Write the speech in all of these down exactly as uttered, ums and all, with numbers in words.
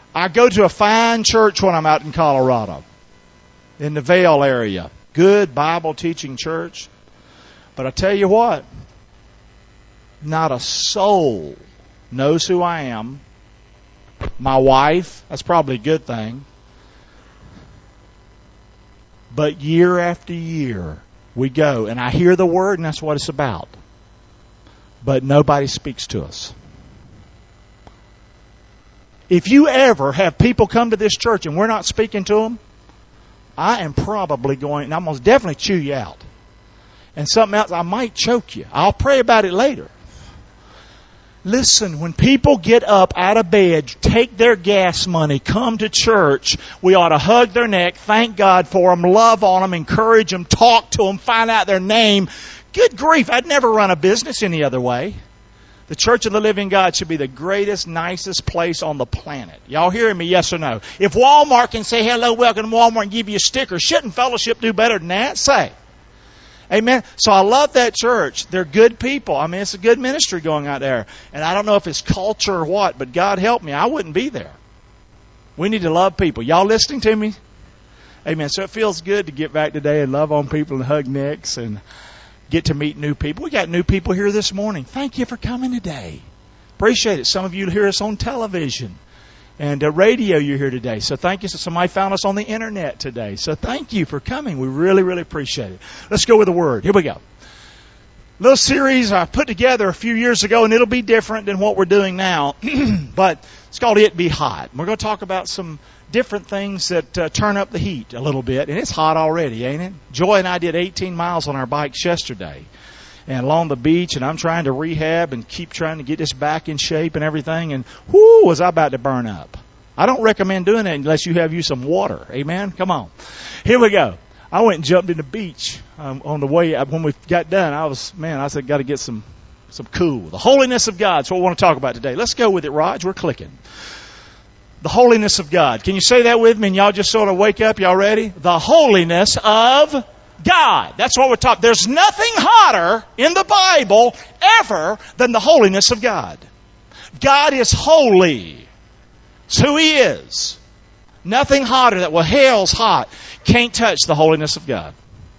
I go to a fine church when I'm out in Colorado, in the Vail area. Good Bible teaching church. But I tell you what, not a soul knows who I am. My wife, that's probably a good thing. But year after year, we go, and I hear the word, and that's what it's about. But nobody speaks to us. If you ever have people come to this church and we're not speaking to them, I am probably going, and I'm going to definitely chew you out. And something else, I might choke you. I'll pray about it later. Listen, when people get up out of bed, take their gas money, come to church, we ought to hug their neck, thank God for them, love on them, encourage them, talk to them, find out their name. Good grief, I'd never run a business any other way. The Church of the Living God should be the greatest, nicest place on the planet. Y'all hearing me, yes or no? If Walmart can say, hello, welcome to Walmart, and give you a sticker, shouldn't Fellowship do better than that? Say. Amen. So I love that church. They're good people. I mean, it's a good ministry going out there. And I don't know if it's culture or what, but God help me, I wouldn't be there. We need to love people. Y'all listening to me? Amen. So it feels good to get back today and love on people and hug necks and get to meet new people. We got new people here this morning. Thank you for coming today. Appreciate it. Some of you hear us on television and uh, radio. You're here today. So thank you. So somebody found us on the internet today. So thank you for coming. We really, really appreciate it. Let's go with the Word. Here we go. Little series I put together a few years ago, and it'll be different than what we're doing now. But it's called It Be Hot. We're going to talk about some different things that uh, turn up the heat a little bit. And it's hot already, ain't it? Joy and I did eighteen miles on our bikes yesterday and along the beach, and I'm trying to rehab and keep trying to get this back in shape and everything. And whoo, was I about to burn up. I don't recommend doing it unless you have you some water. Amen? Come on. Here we go. I went and jumped in the beach um, on the way. When we got done, I was, man, I said, got to get some, some cool. The holiness of God is what we want to talk about today. Let's go with it, Raj. We're clicking. The holiness of God. Can you say that with me and y'all just sort of wake up? Y'all ready? The holiness of God. That's what we're talking. There's nothing hotter in the Bible ever than the holiness of God. God is holy. It's who He is. Nothing hotter that, well, hell's hot. Can't touch the holiness of God.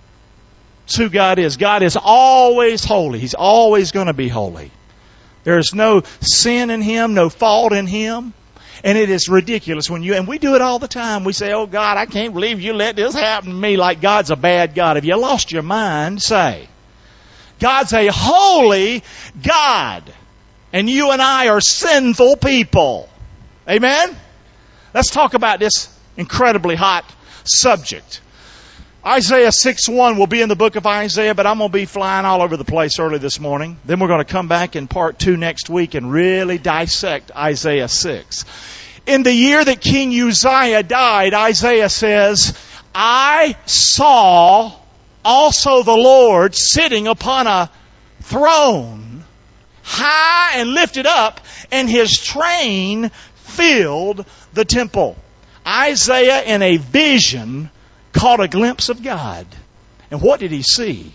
It's who God is. God is always holy. He's always going to be holy. There's no sin in Him, no fault in Him. And it is ridiculous when you, and we do it all the time. We say, oh God, I can't believe you let this happen to me, like God's a bad God. Have you lost your mind? Say. God's a holy God. And you and I are sinful people. Amen? Let's talk about this incredibly hot subject. Isaiah six one will be in the book of Isaiah, but I'm going to be flying all over the place early this morning. Then we're going to come back in part two next week and really dissect Isaiah six. In the year that King Uzziah died, Isaiah says, I saw also the Lord sitting upon a throne, high and lifted up, and His train filled the temple. Isaiah, in a vision, caught a glimpse of God. And what did he see?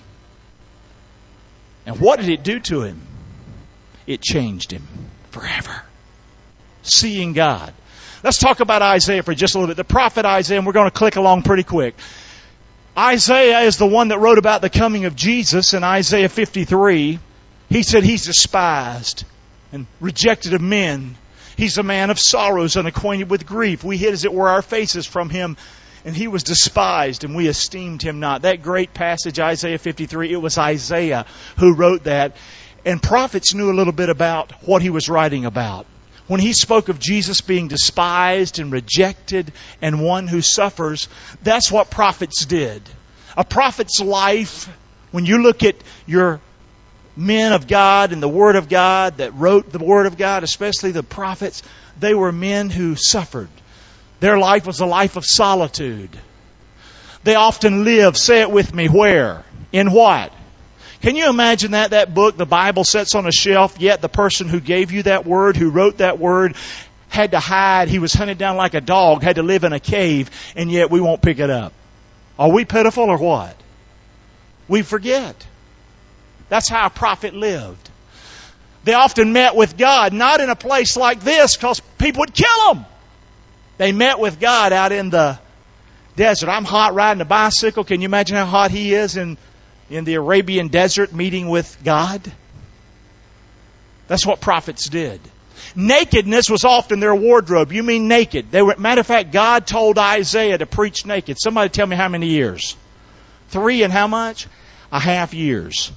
And what did it do to him? It changed him forever. Seeing God. Let's talk about Isaiah for just a little bit. The prophet Isaiah, and we're going to click along pretty quick. Isaiah is the one that wrote about the coming of Jesus in Isaiah fifty-three. He said he's despised and rejected of men. He's a man of sorrows and acquainted with grief. We hid, as it were, our faces from Him. And He was despised, and we esteemed Him not. That great passage, Isaiah fifty-three, it was Isaiah who wrote that. And prophets knew a little bit about what he was writing about. When he spoke of Jesus being despised and rejected and one who suffers, that's what prophets did. A prophet's life, when you look at your men of God and the Word of God that wrote the Word of God, especially the prophets, they were men who suffered. Their life was a life of solitude. They often lived, say it with me, where? In what? Can you imagine that? That book, the Bible, sits on a shelf, yet the person who gave you that word, who wrote that word, had to hide. He was hunted down like a dog, had to live in a cave, and yet we won't pick it up. Are we pitiful or what? We forget. That's how a prophet lived. They often met with God, not in a place like this, because people would kill them. They met with God out in the desert. I'm hot riding a bicycle. Can you imagine how hot he is in, in the Arabian desert meeting with God? That's what prophets did. Nakedness was often their wardrobe. You mean naked. They were, matter of fact, God told Isaiah to preach naked. Somebody tell me how many years? Three and how much? A half years.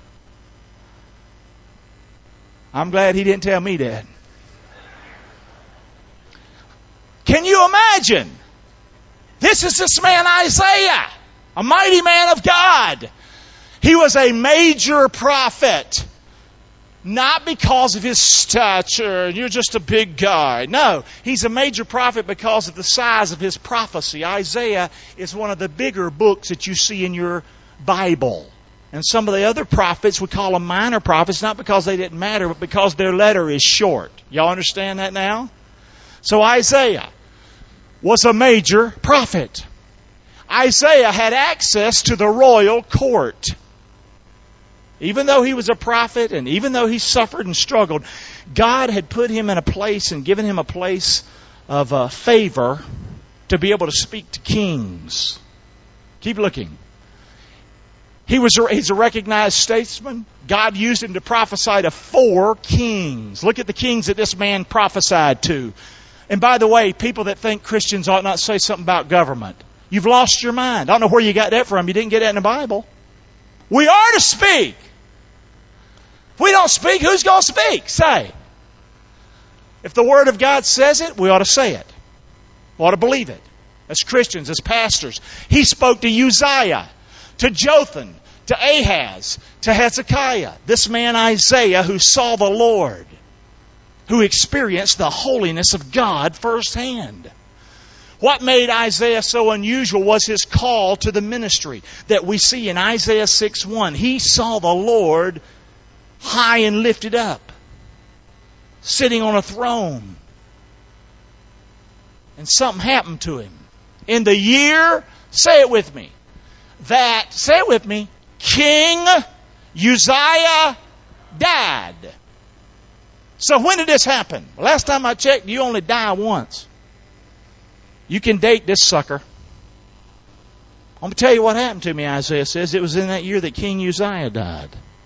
I'm glad he didn't tell me that. Can you imagine? This is this man Isaiah, a mighty man of God. He was a major prophet. Not because of his stature, you're just a big guy. No, he's a major prophet because of the size of his prophecy. Isaiah is one of the bigger books that you see in your Bible. And some of the other prophets, we call them minor prophets, not because they didn't matter, but because their letter is short. Y'all understand that now? So Isaiah was a major prophet. Isaiah had access to the royal court. Even though he was a prophet and even though he suffered and struggled, God had put him in a place and given him a place of uh, favor to be able to speak to kings. Keep looking. He was a, he's a recognized statesman. God used him to prophesy to four kings. Look at the kings that this man prophesied to. And by the way, people that think Christians ought not say something about government, you've lost your mind. I don't know where you got that from. You didn't get that in the Bible. We are to speak. If we don't speak, who's going to speak? Say. If the Word of God says it, we ought to say it. We ought to believe it. As Christians, as pastors. He spoke to Uzziah, to Jotham, to Ahaz, to Hezekiah. This man Isaiah who saw the Lord, who experienced the holiness of God firsthand. What made Isaiah so unusual was his call to the ministry that we see in Isaiah six one. He saw the Lord high and lifted up, sitting on a throne. And something happened to him. In the year, say it with me, that, say it with me, King Uzziah died. So when did this happen? Last time I checked, you only die once. You can date this sucker. I'm going to tell you what happened to me, Isaiah says. It was in that year that King Uzziah died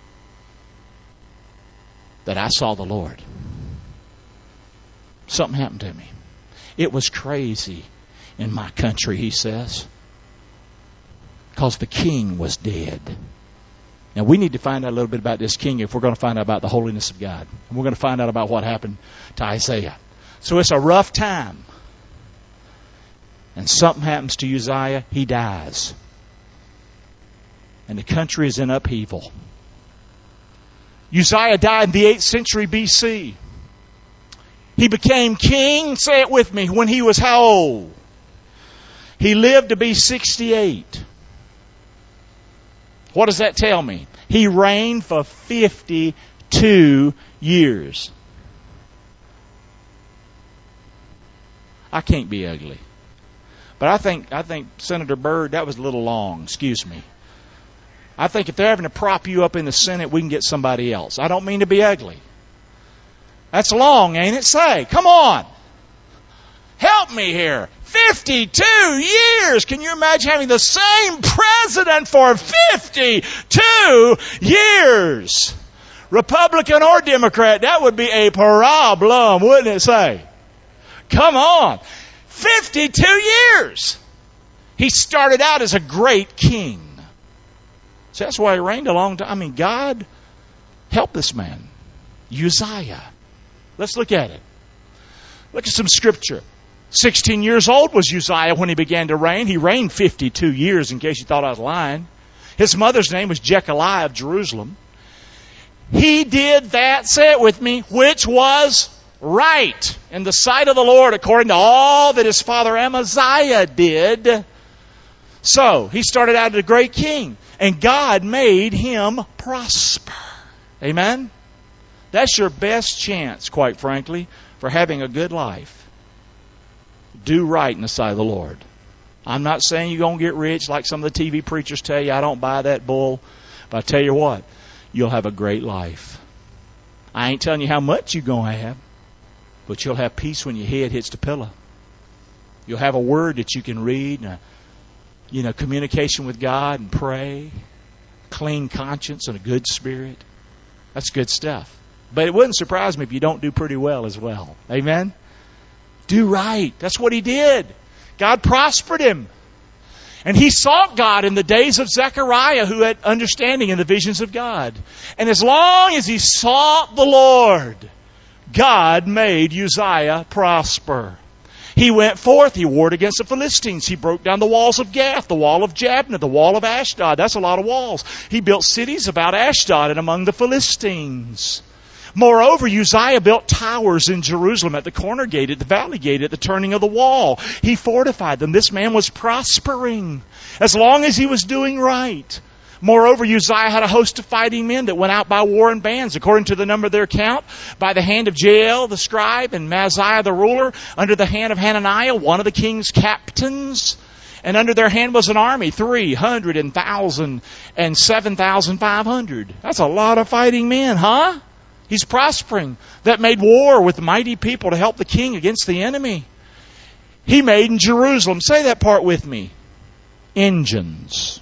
that I saw the Lord. Something happened to me. It was crazy in my country, he says, because the king was dead. Now, we need to find out a little bit about this king if we're going to find out about the holiness of God. And we're going to find out about what happened to Isaiah. So it's a rough time. And something happens to Uzziah, he dies. And the country is in upheaval. Uzziah died in the eighth century B C. He became king, say it with me, when he was how old? He lived to be sixty-eight. What does that tell me? He reigned for fifty-two years. I can't be ugly. But I think I think Senator Byrd, that was a little long. Excuse me. I think if they're having to prop you up in the Senate, we can get somebody else. I don't mean to be ugly. That's long, ain't it? Say, come on. Help me here. fifty-two years. Can you imagine having the same president for fifty-two years? Republican or Democrat, that would be a problem, wouldn't it? Say, come on. fifty-two years. He started out as a great king. So that's why he reigned a long time. I mean, God help this man. Uzziah. Let's look at it. Look at some scripture. sixteen years old was Uzziah when he began to reign. He reigned fifty-two years, in case you thought I was lying. His mother's name was Jechaliah of Jerusalem. He did that, say it with me, which was right in the sight of the Lord, according to all that his father Amaziah did. So, he started out as a great king, and God made him prosper. Amen? That's your best chance, quite frankly, for having a good life. Do right in the sight of the Lord. I'm not saying you're going to get rich like some of the T V preachers tell you. I don't buy that bull. But I tell you what, you'll have a great life. I ain't telling you how much you're going to have, but you'll have peace when your head hits the pillow. You'll have a word that you can read, and a, you know, communication with God and pray, clean conscience and a good spirit. That's good stuff. But it wouldn't surprise me if you don't do pretty well as well. Amen? Do right. That's what he did. God prospered him. And he sought God in the days of Zechariah, who had understanding in the visions of God. And as long as he sought the Lord, God made Uzziah prosper. He went forth, he warred against the Philistines. He broke down the walls of Gath, the wall of Jabneh, the wall of Ashdod. That's a lot of walls. He built cities about Ashdod and among the Philistines. Moreover, Uzziah built towers in Jerusalem at the corner gate, at the valley gate, at the turning of the wall. He fortified them. This man was prospering as long as he was doing right. Moreover, Uzziah had a host of fighting men that went out by war in bands, according to the number of their count, by the hand of Jael the scribe and Maaseiah the ruler, under the hand of Hananiah, one of the king's captains. And under their hand was an army, three hundred and thousand and seven thousand five hundred. That's a lot of fighting men, huh? He's prospering. That made war with mighty people to help the king against the enemy. He made in Jerusalem, say that part with me, engines.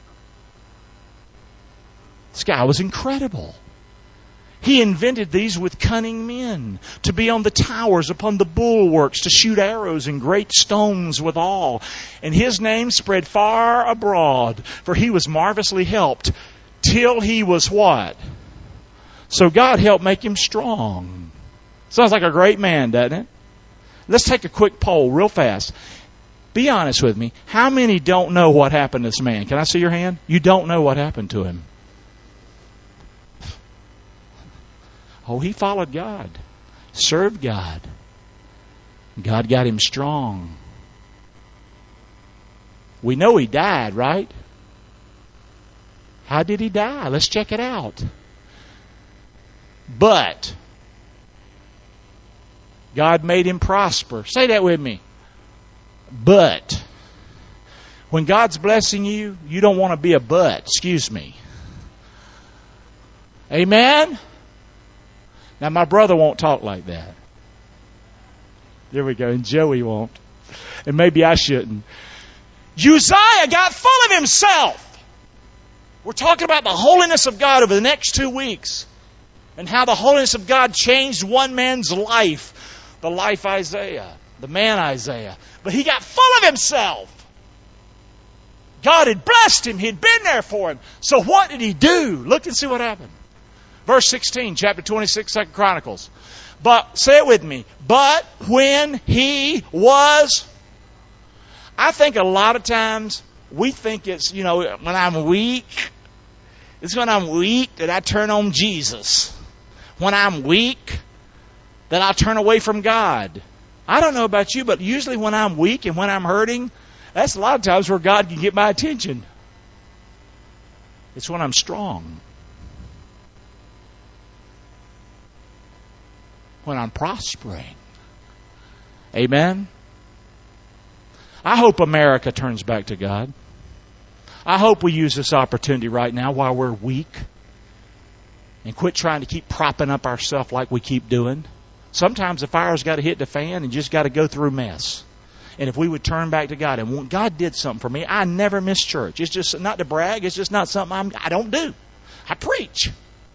This guy was incredible. He invented these with cunning men to be on the towers, upon the bulwarks, to shoot arrows and great stones withal. And his name spread far abroad, for he was marvelously helped, till he was what? So God helped make him strong. Sounds like a great man, doesn't it? Let's take a quick poll real fast. Be honest with me. How many don't know what happened to this man? Can I see your hand? You don't know what happened to him. Oh, he followed God. Served God. God got him strong. We know he died, right? How did he die? Let's check it out. But God made him prosper. Say that with me. But when God's blessing you, you don't want to be a but. Excuse me. Amen? Now my brother won't talk like that. There we go. And Joey won't. And maybe I shouldn't. Uzziah got full of himself. We're talking about the holiness of God over the next two weeks. And how the holiness of God changed one man's life. The life Isaiah. The man Isaiah. But he got full of himself. God had blessed him. He'd been there for him. So what did he do? Look and see what happened. Verse sixteen, chapter twenty-six, Second Chronicles. But, say it with me. But when he was... I think a lot of times we think it's, you know, when I'm weak, it's when I'm weak that I turn on Jesus. When I'm weak, that I turn away from God. I don't know about you, but usually when I'm weak and when I'm hurting, that's a lot of times where God can get my attention. It's when I'm strong. When I'm prospering. Amen? I hope America turns back to God. I hope we use this opportunity right now while we're weak and quit trying to keep propping up ourselves like we keep doing. Sometimes the fire's got to hit the fan and you just got to go through mess. And if we would turn back to God, and when God did something for me, I never miss church. It's just not to brag. It's just not something I'm, I don't do. I preach.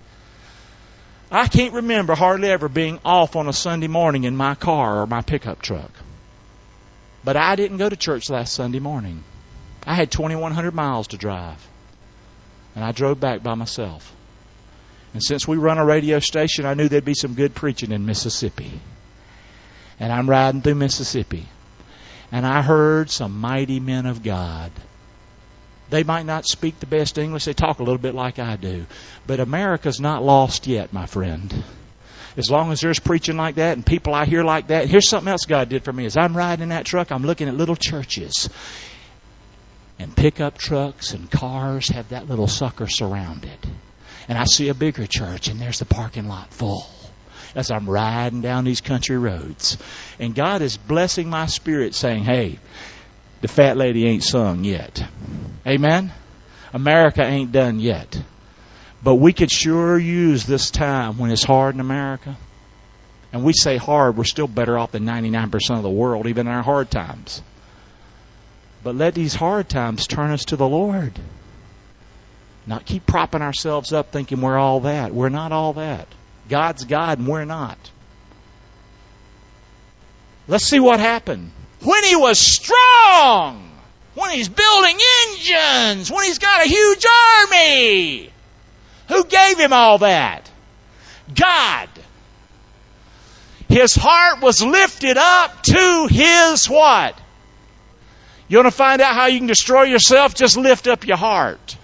I can't remember hardly ever being off on a Sunday morning in my car or my pickup truck. But I didn't go to church last Sunday morning. I had twenty-one hundred miles to drive. And I drove back by myself. And since we run a radio station, I knew there'd be some good preaching in Mississippi. And I'm riding through Mississippi. And I heard some mighty men of God. They might not speak the best English. They talk a little bit like I do. But America's not lost yet, my friend. As long as there's preaching like that and people I hear like that. Here's something else God did for me. As I'm riding in that truck, I'm looking at little churches. And pickup trucks and cars have that little sucker surrounded. And I see a bigger church, and there's the parking lot full as I'm riding down these country roads. And God is blessing my spirit, saying, hey, the fat lady ain't sung yet. Amen? America ain't done yet. But we could sure use this time when it's hard in America And we say hard, we're still better off than ninety-nine percent of the world, even in our hard times. But let these hard times turn us to the Lord. Not keep propping ourselves up thinking we're all that. We're not all that. God's God and we're not. Let's see what happened. When he was strong, when he's building engines, when he's got a huge army, who gave him all that? God. His heart was lifted up to his what? You want to find out how you can destroy yourself? Just lift up your heart.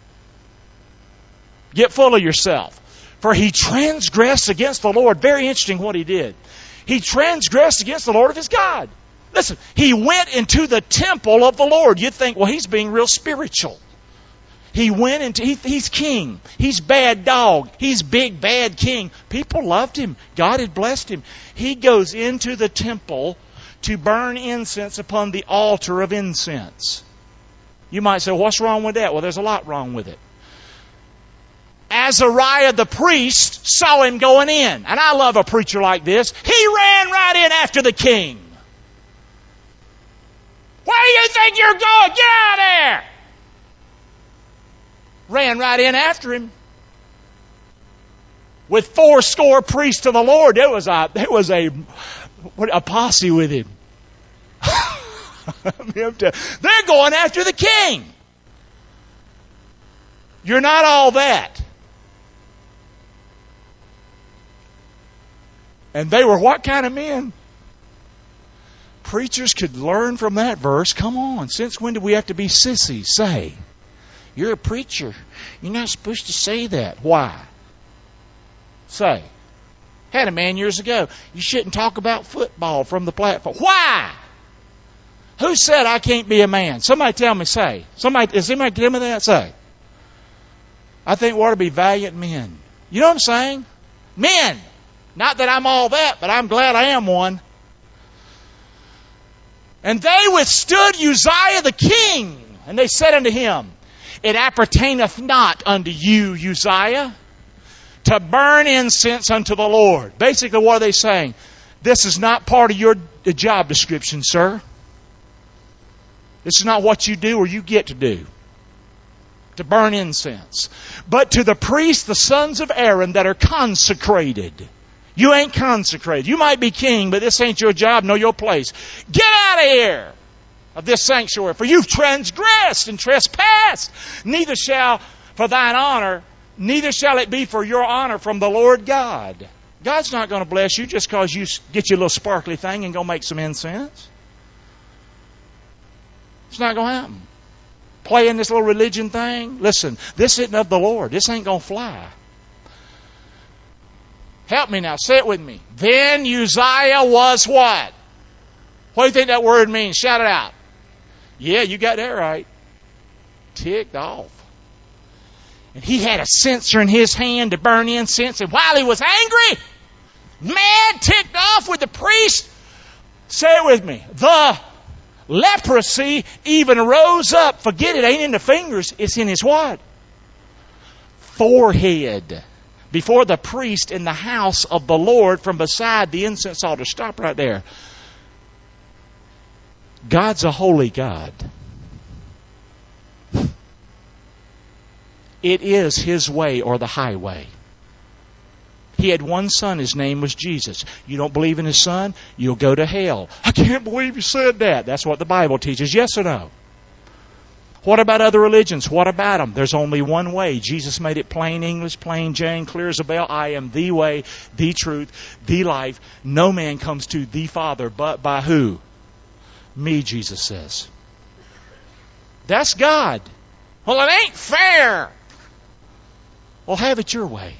Get full of yourself. For he transgressed against the Lord. Very interesting what he did. He transgressed against the Lord of his God. Listen, he went into the temple of the Lord. You'd think, well, he's being real spiritual. He went into, he, he's king. He's bad dog. He's big bad king. People loved him. God had blessed him. He goes into the temple to burn incense upon the altar of incense. You might say, what's wrong with that? Well, there's a lot wrong with it. Azariah the priest saw him going in. And I love a preacher like this. He ran right in after the king. Where do you think you're going? Get out of there! Ran right in after him. With four score priests of the Lord, there was a there was a a posse with him. They're going after the king. You're not all that. And they were what kind of men? Preachers could learn from that verse. Come on, since when do we have to be sissies? Say, you're a preacher. You're not supposed to say that. Why? Say, had a man years ago, you shouldn't talk about football from the platform. Why? Who said I can't be a man? Somebody tell me, say. Somebody, is anybody tell me that? Say. I think we ought to be valiant men. You know what I'm saying? Men. Not that I'm all that, but I'm glad I am one. And they withstood Uzziah the king. And they said unto him, it appertaineth not unto you, Uzziah, to burn incense unto the Lord. Basically, what are they saying? This is not part of your job description, sir. This is not what you do or you get to do. To burn incense. But to the priests, the sons of Aaron, that are consecrated. You ain't consecrated. You might be king, but this ain't your job nor your place. Get out of here of this sanctuary, for you've transgressed and trespassed. Neither shall for thine honor, neither shall it be for your honor from the Lord God. God's not going to bless you just because you get your little sparkly thing and go make some incense. It's not going to happen. Playing this little religion thing. Listen, this isn't of the Lord. This ain't going to fly. Help me now. Say it with me. Then Uzziah was what? What do you think that word means? Shout it out. Yeah, you got that right. Ticked off. And he had a censer in his hand to burn incense. And while he was angry, mad, ticked off with the priest, say it with me. The leprosy even rose up. Forget it, ain't in the fingers. It's in his what? Forehead. Before the priest in the house of the Lord from beside the incense altar. Stop right there. God's a holy God. It is His way or the highway. He had one son. His name was Jesus. You don't believe in His son, you'll go to hell. I can't believe you said that. That's what the Bible teaches. Yes or no? What about other religions? What about them? There's only one way. Jesus made it plain English, plain Jane, clear as a bell. I am the way, the truth, the life. No man comes to the Father but by who? Me, Jesus says. That's God. Well, it ain't fair. Well, have it your way.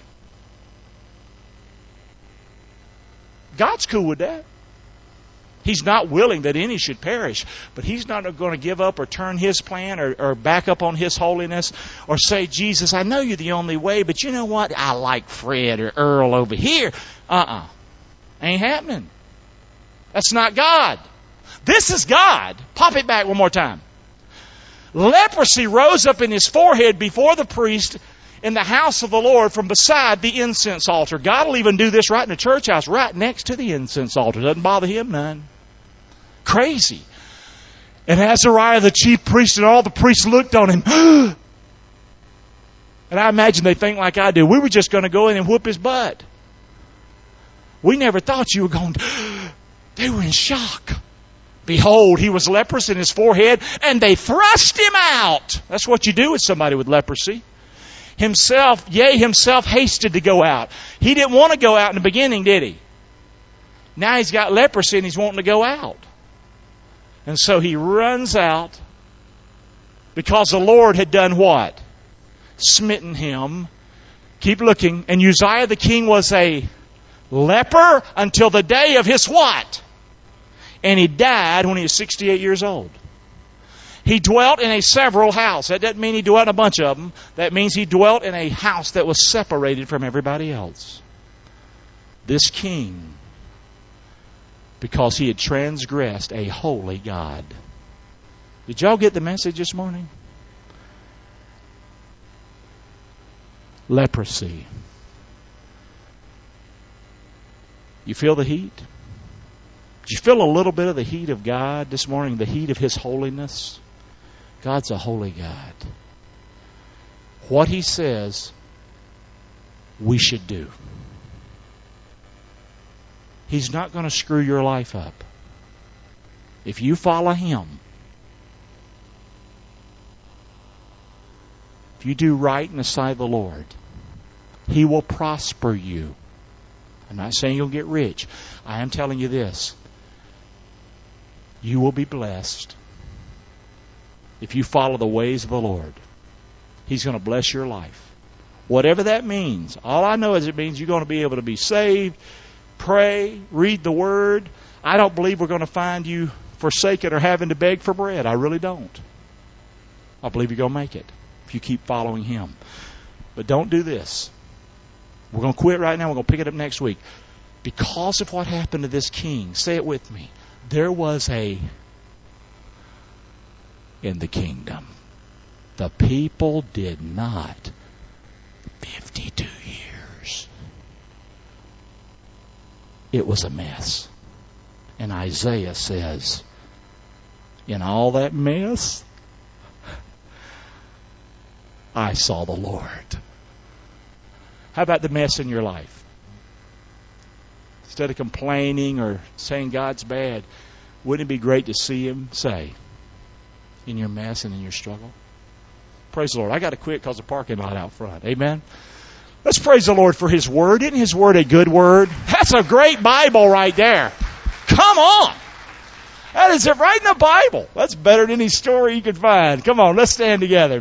God's cool with that. He's not willing that any should perish, but He's not going to give up or turn His plan or, or back up on His holiness or say, Jesus, I know you're the only way, but you know what? I like Fred or Earl over here. Uh-uh. Ain't happening. That's not God. This is God. Pop it back one more time. Leprosy rose up in his forehead before the priest in the house of the Lord from beside the incense altar. God will even do this right in the church house, right next to the incense altar. Doesn't bother him none. Crazy. And Azariah, the chief priest, and all the priests looked on him. And I imagine they think like I do. We were just going to go in and whoop his butt. We never thought you were going to... They were in shock. Behold, he was leprous in his forehead, and they thrust him out. That's what you do with somebody with leprosy. Himself, yea, himself hasted to go out. He didn't want to go out in the beginning, did he? Now he's got leprosy and he's wanting to go out. And so he runs out because the Lord had done what? Smitten him. Keep looking. And Uzziah the king was a leper until the day of his what? And he died when he was sixty-eight years old. He dwelt in a several house. That doesn't mean he dwelt in a bunch of them. That means he dwelt in a house that was separated from everybody else. This king, because he had transgressed a holy God. Did y'all get the message this morning? Leprosy. You feel the heat? Did you feel a little bit of the heat of God this morning? The heat of His holiness? God's a holy God. What He says, we should do. He's not going to screw your life up. If you follow Him, if you do right in the sight of the Lord, He will prosper you. I'm not saying you'll get rich. I am telling you this. You will be blessed if you follow the ways of the Lord. He's going to bless your life. Whatever that means. All I know is it means you're going to be able to be saved, pray, read the Word. I don't believe we're going to find you forsaken or having to beg for bread. I really don't. I believe you're going to make it if you keep following Him. But don't do this. We're going to quit right now. We're going to pick it up next week. Because of what happened to this king, say it with me, there was a, in the kingdom, the people did not, fifty-two years. It was a mess. And Isaiah says, in all that mess, I saw the Lord. How about the mess in your life? Instead of complaining or saying God's bad, wouldn't it be great to see Him say, in your mess and in your struggle? Praise the Lord. I got to quit because of the parking lot out front. Amen. Let's praise the Lord for His Word. Isn't His Word a good Word? That's a great Bible right there. Come on. That is it right in the Bible. That's better than any story you could find. Come on, let's stand together.